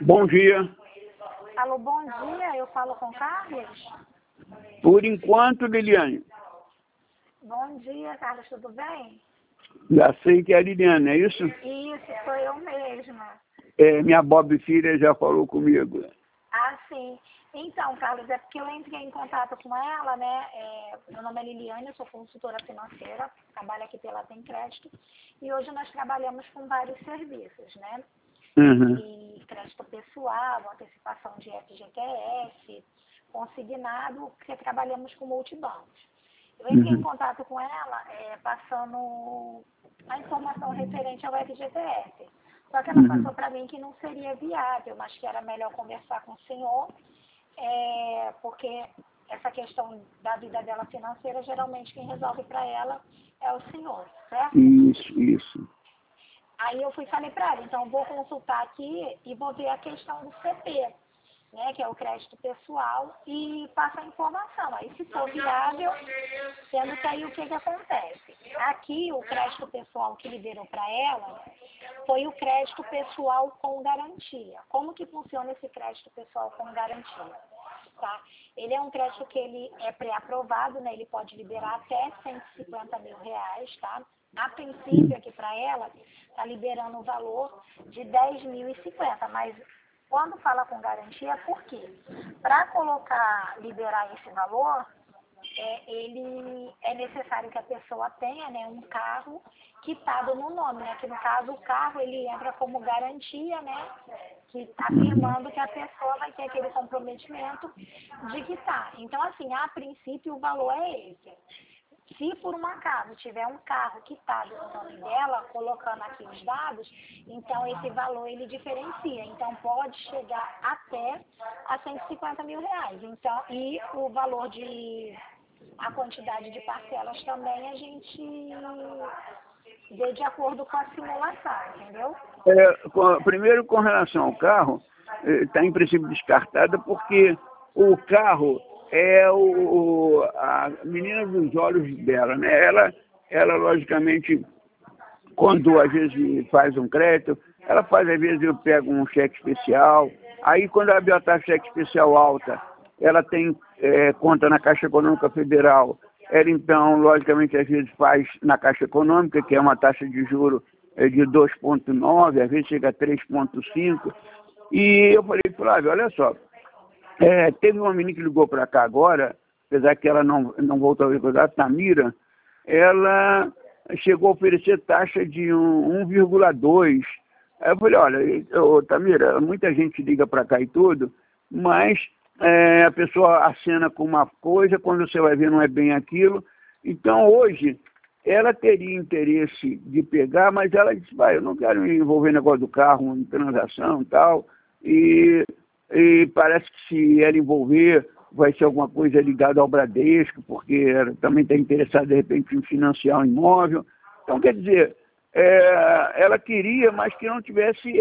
Bom dia. Alô, bom dia, eu falo com Carlos? Por enquanto, Liliane. Bom dia, Carlos, tudo bem? Já sei que é a Liliane, é isso? Isso, sou eu mesma. Minha Bob filha já falou comigo. Ah, sim. Então, Carlos, é porque eu entrei em contato com ela, né? Meu nome é Liliane, eu sou consultora financeira, trabalho aqui pela Tem Crédito, e hoje nós trabalhamos com vários serviços, né? Uhum. E crédito pessoal, antecipação de FGTS, consignado, porque trabalhamos com multibancos. Eu entrei em contato com ela passando a informação referente ao FGTS. Só que ela passou para mim que não seria viável, mas que era melhor conversar com o senhor, porque essa questão da vida dela financeira, geralmente quem resolve para ela é o senhor, certo? Isso. Aí eu falei para ela, então vou consultar aqui e vou ver a questão do CP, né, que é o crédito pessoal, e passa a informação. Aí se for viável, sendo que aí o que acontece? Aqui o crédito pessoal que liberou para ela foi o crédito pessoal com garantia. Como que funciona esse crédito pessoal com garantia? Tá? Ele é um crédito que ele é pré-aprovado, né? Ele pode liberar até R$150 mil, tá? A princípio aqui para ela está liberando o valor de R$10.050, mas quando fala com garantia, por quê? Para liberar esse valor, ele é necessário que a pessoa tenha, né, um carro quitado no nome, né? Que no caso o carro ele entra como garantia, né? Que está afirmando que a pessoa vai ter aquele comprometimento de quitar. Então, assim, a princípio o valor é esse. Se por um acaso tiver um carro quitado no nome dela, colocando aqui os dados, então esse valor ele diferencia. Então pode chegar até a R$150 mil. Então, e o valor a quantidade de parcelas também a gente vê de acordo com a simulação, entendeu? Primeiro, com relação ao carro, está em princípio descartada porque o carro é a menina dos olhos dela, né? Ela logicamente, quando às vezes faz um crédito, ela faz, às vezes eu pego um cheque especial, aí quando ela abre a taxa de cheque especial alta, ela tem conta na Caixa Econômica Federal, ela então, logicamente, às vezes faz na Caixa Econômica, que é uma taxa de juros de 2,9, às vezes chega a 3,5, e eu falei, Flávio, olha só, teve uma menina que ligou para cá agora, apesar que ela não voltou a recordar, Tamira, ela chegou a oferecer taxa de 1,2. Aí eu falei, olha, Tamira, muita gente liga para cá e tudo, mas a pessoa acena com uma coisa, quando você vai ver não é bem aquilo. Então hoje ela teria interesse de pegar, mas ela disse, eu não quero me envolver no negócio do carro, em transação e tal, e parece que se ela envolver vai ser alguma coisa ligada ao Bradesco, porque ela também está interessada de repente em financiar um imóvel. Então, quer dizer, ela queria, mas que não tivesse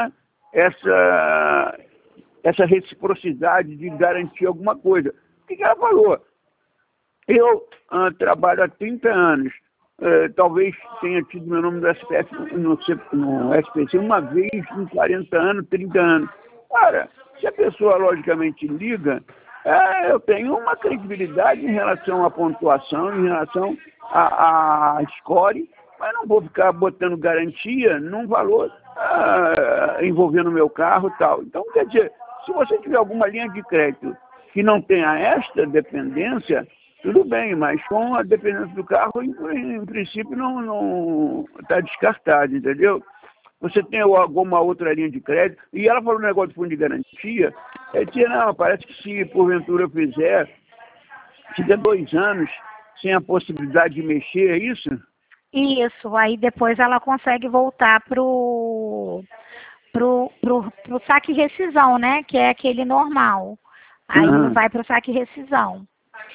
essa reciprocidade de garantir alguma coisa. O que ela falou? Eu trabalho há 30 anos, talvez tenha tido meu nome do SPF no SPC uma vez em 40 anos, 30 anos. Cara, se a pessoa logicamente liga, eu tenho uma credibilidade em relação à pontuação, em relação a score, mas não vou ficar botando garantia num valor envolvendo o meu carro e tal. Então, quer dizer, se você tiver alguma linha de crédito que não tenha esta dependência, tudo bem, mas com a dependência do carro, em princípio, não está descartado, entendeu? Você tem alguma outra linha de crédito? E ela falou um negócio de fundo de garantia, não, parece que se porventura eu fizer 2 anos sem a possibilidade de mexer, é isso? Isso, aí depois ela consegue voltar pro saque rescisão, né? Que é aquele normal. Aí vai pro saque rescisão.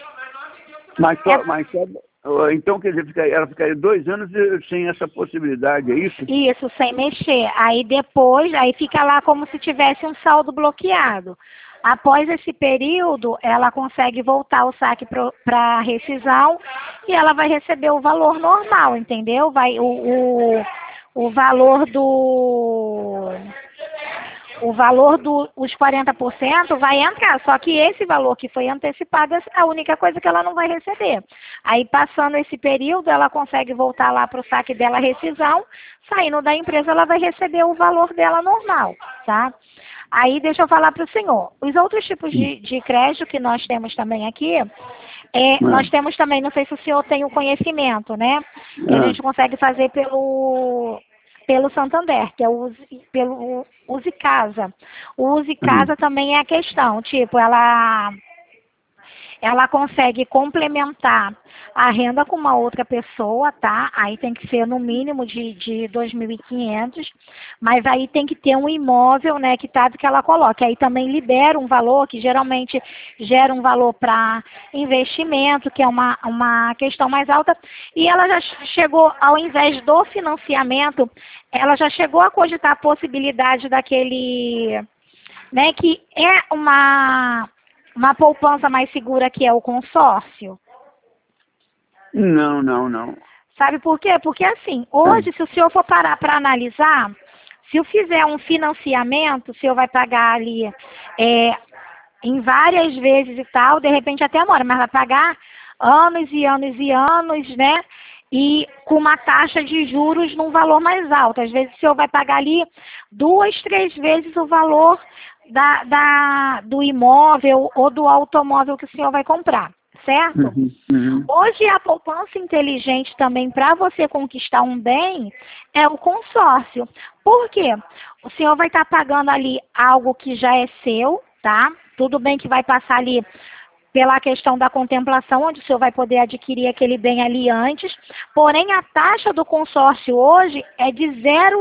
Então, quer dizer, ela ficaria 2 anos sem essa possibilidade, é isso? Isso, sem mexer. Aí depois, fica lá como se tivesse um saldo bloqueado. Após esse período, ela consegue voltar o saque para rescisão e ela vai receber o valor normal, entendeu? O valor o valor dos 40% vai entrar, só que esse valor que foi antecipado é a única coisa que ela não vai receber. Aí, passando esse período, ela consegue voltar lá para o saque dela rescisão, saindo da empresa, ela vai receber o valor dela normal, tá? Aí, deixa eu falar para o senhor, os outros tipos de crédito que nós temos também aqui, nós temos também, não sei se o senhor tem o conhecimento, né? Que a gente consegue fazer pelo Santander, que é pelo Use Casa. O Use Casa também é a questão, tipo, ela consegue complementar a renda com uma outra pessoa, tá? Aí tem que ser no mínimo de 2.500, mas aí tem que ter um imóvel, né, quitado que ela coloque. Aí também libera um valor, que geralmente gera um valor para investimento, que é uma questão mais alta, e ela já chegou, ao invés do financiamento, ela já chegou a cogitar a possibilidade daquele, né, que é uma poupança mais segura, que é o consórcio? Não. Sabe por quê? Porque assim, hoje, se o senhor for parar para analisar, se eu fizer um financiamento, o senhor vai pagar ali em várias vezes e tal, de repente até mora, mas vai pagar anos e anos e anos, né? E com uma taxa de juros num valor mais alto. Às vezes o senhor vai pagar ali 2, 3 vezes o valor do imóvel ou do automóvel que o senhor vai comprar, certo? Hoje a poupança inteligente também para você conquistar um bem é o consórcio. Por quê? O senhor vai estar pagando ali algo que já é seu, tá? Tudo bem que vai passar ali pela questão da contemplação, onde o senhor vai poder adquirir aquele bem ali antes, porém a taxa do consórcio hoje é de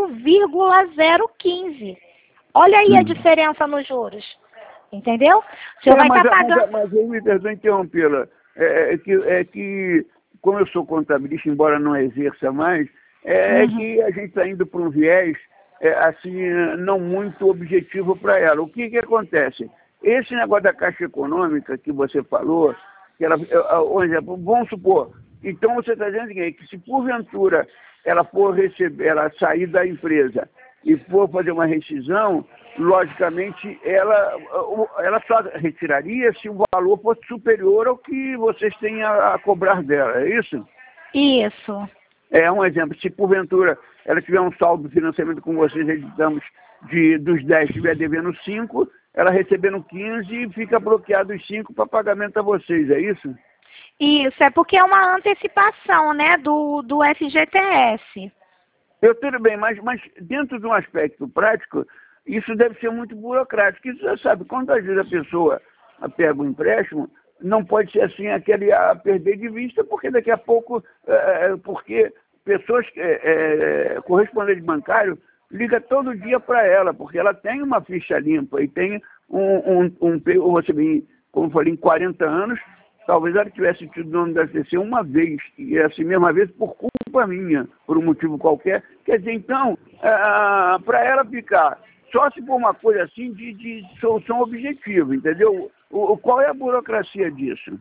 0,015. Olha aí a diferença nos juros, entendeu? O senhor vai estar pagando... Mas eu me perdoe interrompê-la, que, como eu sou contabilista, embora não exerça mais, que a gente está indo para um viés, assim, não muito objetivo para ela. O que acontece? Esse negócio da Caixa Econômica que você falou, que ela, por exemplo, vamos supor, então você está dizendo que se porventura ela for receber, ela sair da empresa e for fazer uma rescisão, logicamente ela só retiraria se o valor fosse superior ao que vocês têm a cobrar dela, é isso? Isso. É um exemplo, se porventura ela tiver um saldo de financiamento com vocês, digamos, dos 10 estiver devendo 5, ela recebendo 15 e fica bloqueado os 5 para pagamento a vocês, é isso? Isso, é porque é uma antecipação, né, do FGTS. Tudo bem, mas dentro de um aspecto prático, isso deve ser muito burocrático. Isso já sabe, quando às vezes a pessoa pega um empréstimo, não pode ser assim aquele a perder de vista, porque daqui a pouco, porque pessoas, correspondente bancário, liga todo dia para ela, porque ela tem uma ficha limpa e tem você bem, como eu falei, em 40 anos, talvez ela tivesse tido o nome da SCC uma vez, e essa mesma vez por culpa minha, por um motivo qualquer. Quer dizer, então, para ela ficar, só se for uma coisa assim de solução objetiva, entendeu? Qual é a burocracia disso?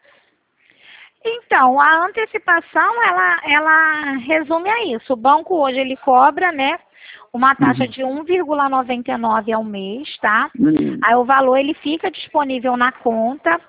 Então, a antecipação, ela resume a isso. O banco hoje, ele cobra, né, uma taxa de 1,99 ao mês, tá? Aí o valor, ele fica disponível na conta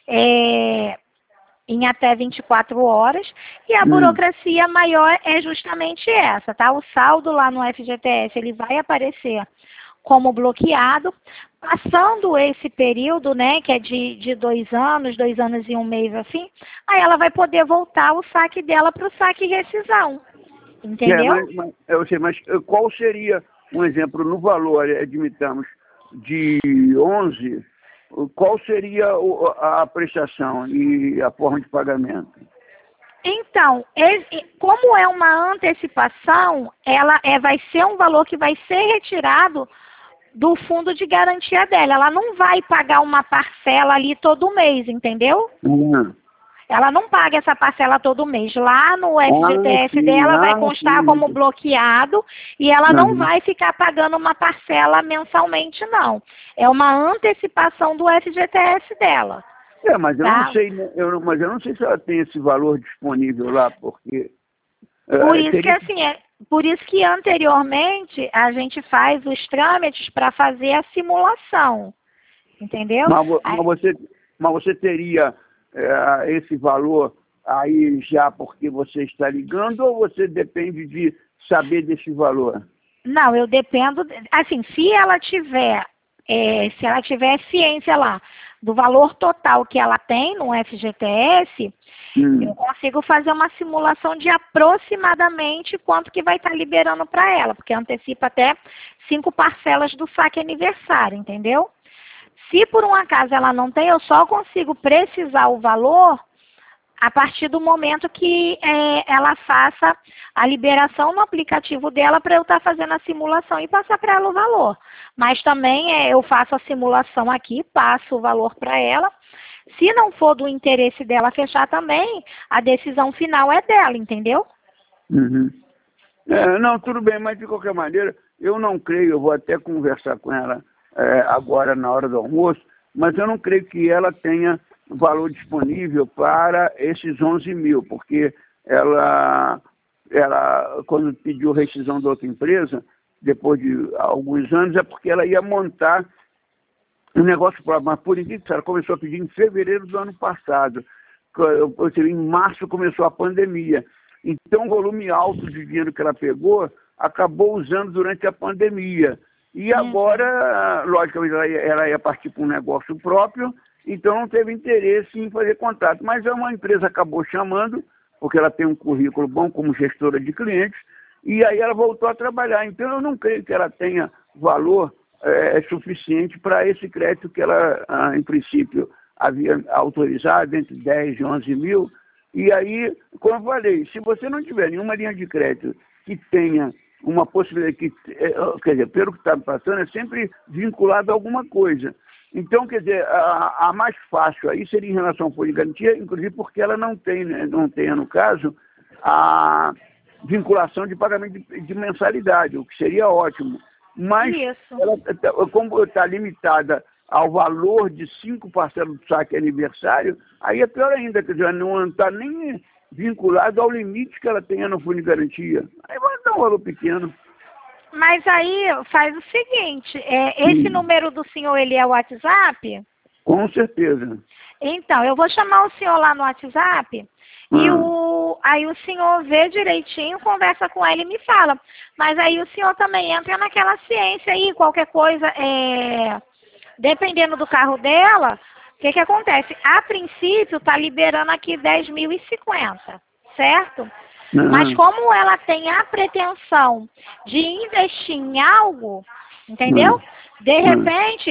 em até 24 horas, e a burocracia maior é justamente essa, tá? O saldo lá no FGTS, ele vai aparecer como bloqueado. Passando esse período, né, que é de 2 anos, 2 anos e 1 mês, assim, aí ela vai poder voltar o saque dela para o saque rescisão, entendeu? Mas qual seria, um exemplo, no valor, admitamos, de 11, qual seria a prestação e a forma de pagamento? Então, como é uma antecipação, ela vai ser um valor que vai ser retirado do fundo de garantia dela. Ela não vai pagar uma parcela ali todo mês, entendeu? Ela não paga essa parcela todo mês. Lá no FGTS dela vai constar como bloqueado e ela não vai ficar pagando uma parcela mensalmente, não. É uma antecipação do FGTS dela. Mas eu não sei, mas eu não sei se ela tem esse valor disponível lá, porque... Por isso que assim, por isso que anteriormente a gente faz os trâmites para fazer a simulação, entendeu? Mas você teria esse valor aí já porque você está ligando ou você depende de saber desse valor? Não, eu dependo, assim, se ela tiver ciência lá do valor total que ela tem no FGTS, eu consigo fazer uma simulação de aproximadamente quanto que vai estar liberando para ela, porque antecipa até 5 parcelas do saque aniversário, entendeu? Se por um acaso ela não tem, eu só consigo precisar o valor a partir do momento que ela faça a liberação no aplicativo dela para eu estar fazendo a simulação e passar para ela o valor. Mas também eu faço a simulação aqui, passo o valor para ela. Se não for do interesse dela fechar também, a decisão final é dela, entendeu? Uhum. Não, tudo bem, mas de qualquer maneira, eu não creio, eu vou até conversar com ela agora na hora do almoço, mas eu não creio que ela tenha valor disponível para esses 11 mil, porque ela quando pediu rescisão da outra empresa, depois de alguns anos, é porque ela ia montar um negócio próprio, mas por incrível, ela começou a pedir em fevereiro do ano passado, em março começou a pandemia, então o volume alto de dinheiro que ela pegou, acabou usando durante a pandemia, e agora, logicamente, ela ia partir para um negócio próprio, então não teve interesse em fazer contato. Mas uma empresa acabou chamando, porque ela tem um currículo bom como gestora de clientes, e aí ela voltou a trabalhar. Então eu não creio que ela tenha valor suficiente para esse crédito que ela, em princípio, havia autorizado entre 10 e 11 mil. E aí, como eu falei, se você não tiver nenhuma linha de crédito que tenha uma possibilidade, quer dizer, pelo que está me passando, é sempre vinculado a alguma coisa. Então, quer dizer, a mais fácil aí seria em relação ao fundo de garantia, inclusive porque ela não tem, no caso, a vinculação de pagamento de mensalidade, o que seria ótimo. Mas, ela, como está limitada ao valor de 5 parcelas do saque aniversário, aí é pior ainda, quer dizer, não está nem vinculado ao limite que ela tenha no fundo de garantia. Aí vai dar um valor pequeno. Mas aí faz o seguinte, esse número do senhor, ele é o WhatsApp? Com certeza. Então, eu vou chamar o senhor lá no WhatsApp e aí o senhor vê direitinho, conversa com ela e me fala. Mas aí o senhor também entra naquela ciência aí, qualquer coisa, dependendo do carro dela, o que acontece? A princípio, está liberando aqui 10.050, certo? Mas como ela tem a pretensão de investir em algo, entendeu? De repente,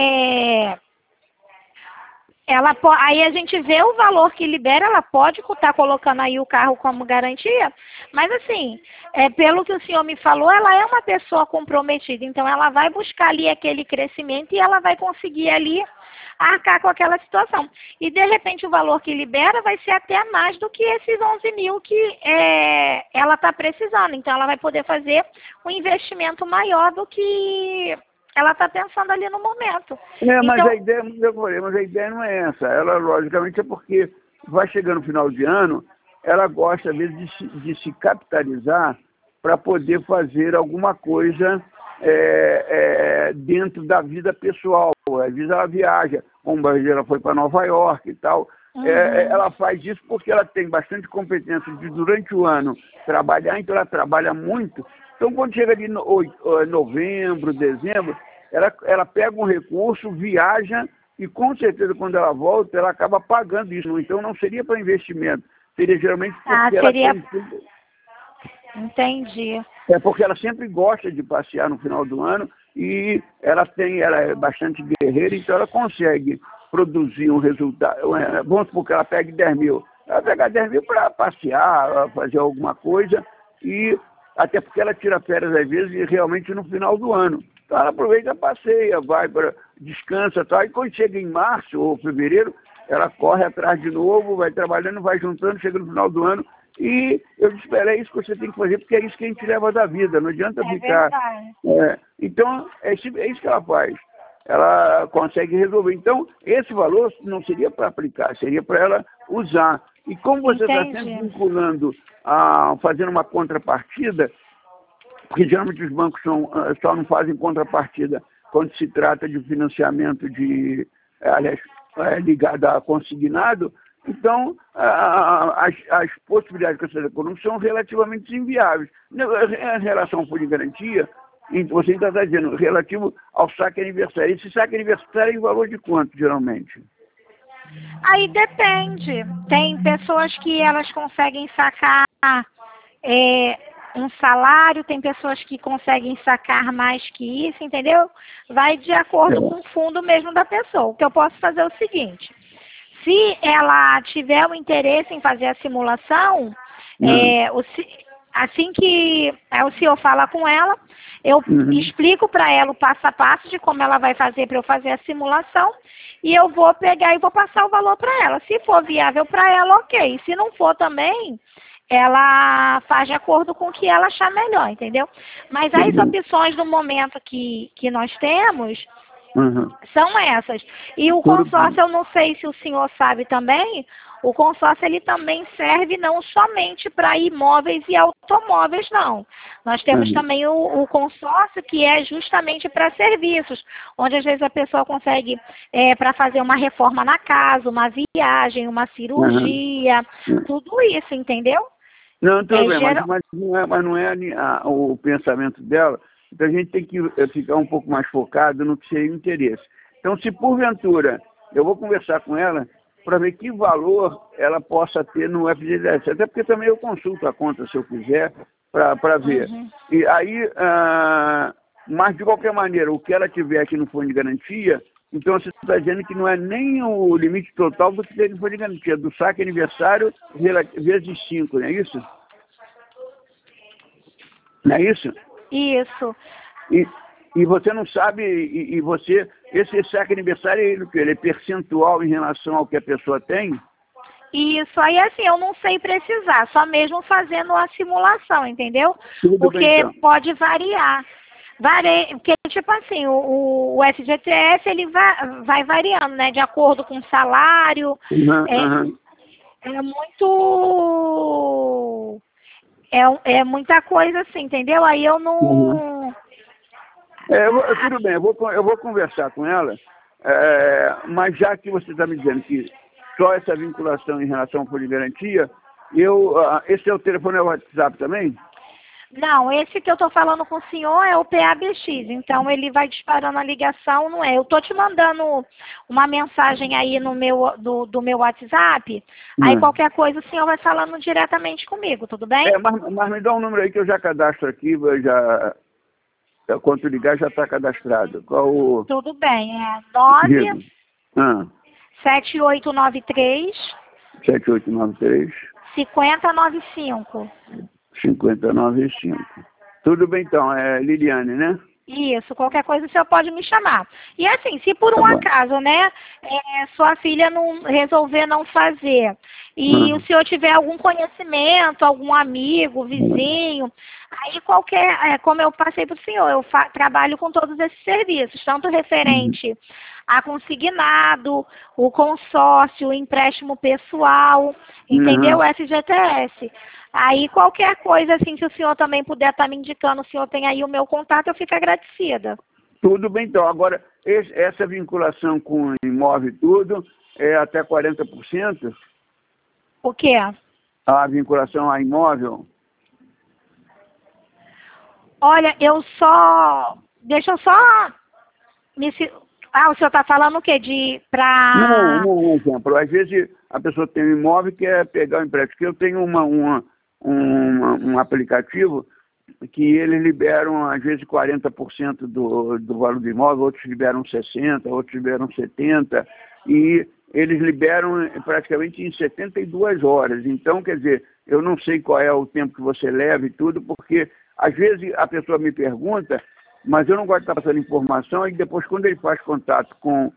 aí a gente vê o valor que libera, ela pode estar colocando aí o carro como garantia, mas assim, pelo que o senhor me falou, ela é uma pessoa comprometida, então ela vai buscar ali aquele crescimento e ela vai conseguir ali arcar com aquela situação. E, de repente, o valor que libera vai ser até mais do que esses 11 mil que ela está precisando. Então, ela vai poder fazer um investimento maior do que ela está pensando ali no momento. Mas a ideia não é essa. Ela, logicamente, é porque vai chegando no final de ano, ela gosta, às vezes, de se capitalizar para poder fazer alguma coisa dentro da vida pessoal. Às vezes ela viaja, como ela foi para Nova York e tal. Ela faz isso porque ela tem bastante competência de, durante o ano, trabalhar, então ela trabalha muito. Então, quando chega de novembro, dezembro, ela pega um recurso, viaja e, com certeza, quando ela volta, ela acaba pagando isso. Então, não seria para investimento, seria geralmente porque ela tem... Entendi. É porque ela sempre gosta de passear no final do ano e ela é bastante guerreira, então ela consegue produzir um resultado. Vamos supor que ela pegue 10 mil. Ela pega 10 mil para passear, fazer alguma coisa, e até porque ela tira férias às vezes realmente no final do ano. Então ela aproveita, passeia, vai para descansa e tal, e quando chega em março ou fevereiro, ela corre atrás de novo, vai trabalhando, vai juntando, chega no final do ano. E eu disse, é isso que você tem que fazer, porque é isso que a gente leva da vida, não adianta ficar... Então, é isso que ela faz. Ela consegue resolver. Então, esse valor não seria para aplicar, seria para ela usar. E como você está sempre vinculando, fazendo uma contrapartida, porque geralmente os bancos só não fazem contrapartida quando se trata de financiamento aliás, ligado a consignado. Então, as possibilidades de cancelamento econômico são relativamente inviáveis. Em relação ao fundo de garantia, você ainda está dizendo, relativo ao saque aniversário. Esse saque aniversário é em valor de quanto, geralmente? Aí depende. Tem pessoas que elas conseguem sacar um salário, tem pessoas que conseguem sacar mais que isso, entendeu? Vai de acordo com o fundo mesmo da pessoa. O que eu posso fazer é o seguinte: se ela tiver o interesse em fazer a simulação, assim que o senhor fala com ela, eu explico para ela o passo a passo de como ela vai fazer para eu fazer a simulação, e eu vou pegar e vou passar o valor para ela. Se for viável para ela, ok. Se não for também, ela faz de acordo com o que ela achar melhor, entendeu? Mas as opções no momento que nós temos são essas. E o consórcio, eu não sei se o senhor sabe também, o consórcio ele também serve não somente para imóveis e automóveis, não. Nós temos também o consórcio que é justamente para serviços, onde às vezes a pessoa consegue para fazer uma reforma na casa, uma viagem, uma cirurgia, tudo isso, entendeu? Não, tudo bem, mas não é o pensamento dela. Então a gente tem que ficar um pouco mais focado no que seria o interesse. Então, se porventura eu vou conversar com ela para ver que valor ela possa ter no FGTS, até porque também eu consulto a conta se eu quiser para ver. E aí, mas de qualquer maneira, o que ela tiver aqui no fundo de garantia, então você está dizendo que não é nem o limite total do que tem no fundo de garantia, do saque aniversário vezes 5, não é isso? Não é isso? Isso. E você não sabe, esse saque aniversário ele é percentual em relação ao que a pessoa tem? Isso, aí assim, eu não sei precisar, só mesmo fazendo a simulação, entendeu? Porque bem, então. Pode variar. Porque, tipo assim, o FGTS, ele vai variando, né? De acordo com o salário. É muito... É muita coisa assim, entendeu? Aí eu não... Tudo bem, eu vou conversar com ela, mas já que você está me dizendo que só essa vinculação em relação ao fundo de garantia, esse é o telefone, é o WhatsApp também? Não, esse que eu estou falando com o senhor é o PABX, então ele vai disparando a ligação, não é? Eu estou te mandando uma mensagem aí no do meu WhatsApp, aí qualquer coisa o senhor vai falando diretamente comigo, tudo bem? Mas me dá um número aí que eu já cadastro aqui, quando ligar já está cadastrado. Tudo bem, é 9 7893 5095. 5095. Tudo bem, então. É Liliane, né? Isso, qualquer coisa o senhor pode me chamar. E assim, se por um acaso, né, sua filha não resolver não fazer, e o senhor tiver algum conhecimento, algum amigo, vizinho, aí como eu passei para o senhor, eu trabalho com todos esses serviços, tanto referente a consignado, o consórcio, o empréstimo pessoal, entendeu? O FGTS. Aí qualquer coisa assim que o senhor também puder estar me indicando, o senhor tem aí o meu contato, eu fico agradecida. Tudo bem, então. Agora, essa vinculação com imóvel e tudo é até 40%? O quê? A vinculação a imóvel? Olha, deixa eu só o senhor está falando o quê? Não, um exemplo. Às vezes a pessoa tem um imóvel e quer pegar o empréstimo. Porque eu tenho um aplicativo que eles liberam, às vezes, 40% do valor do imóvel, outros liberam 60%, outros liberam 70%, e eles liberam praticamente em 72 horas. Então, quer dizer, eu não sei qual é o tempo que você leva e tudo, porque às vezes a pessoa me pergunta, mas eu não gosto de estar passando informação, e depois, quando ele faz contato com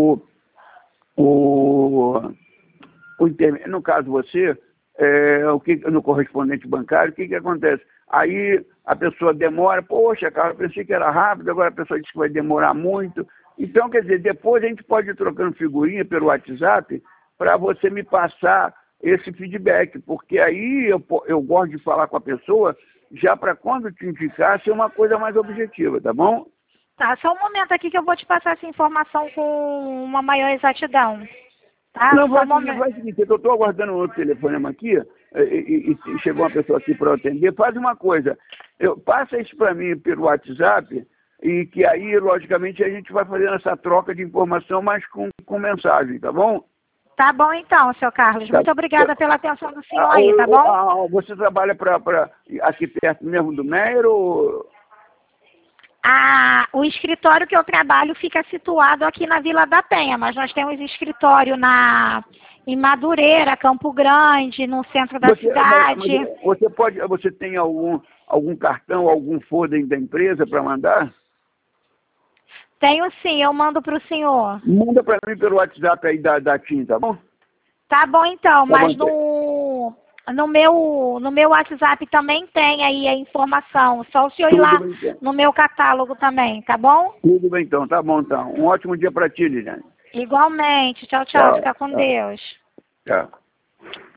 no caso você, no correspondente bancário, o que acontece? Aí a pessoa demora, poxa, cara, eu pensei que era rápido, agora a pessoa diz que vai demorar muito. Então, quer dizer, depois a gente pode ir trocando figurinha pelo WhatsApp para você me passar esse feedback, porque aí eu gosto de falar com a pessoa já para quando te indicar ser uma coisa mais objetiva, tá bom? Tá, só um momento aqui que eu vou te passar essa informação com uma maior exatidão. Tá? Não, Só um faz momento. o seguinte, eu estou aguardando outro telefonema aqui, e chegou uma pessoa aqui para atender. Faz uma coisa, passa isso para mim pelo WhatsApp, e que aí, logicamente, a gente vai fazendo essa troca de informação, mas com mensagem, tá bom? Tá bom então, seu Carlos. Tá. Muito obrigada pela atenção do senhor aí, tá bom? Você trabalha aqui perto mesmo do Meier ou... O escritório que eu trabalho fica situado aqui na Vila da Penha, mas nós temos escritório em Madureira, Campo Grande, no centro da cidade. Você tem algum cartão, algum folder da empresa para mandar? Tenho sim, eu mando para o senhor. Manda para mim pelo WhatsApp aí da TIM, tá bom? Tá bom então, Tá mas bom. no meu WhatsApp também tem aí a informação. Só o senhor ir lá no meu catálogo também, tá bom? Tudo bem então, tá bom então. Um ótimo dia para ti, Liliane. Igualmente. Tchau, tchau. Fica com Deus. Tchau.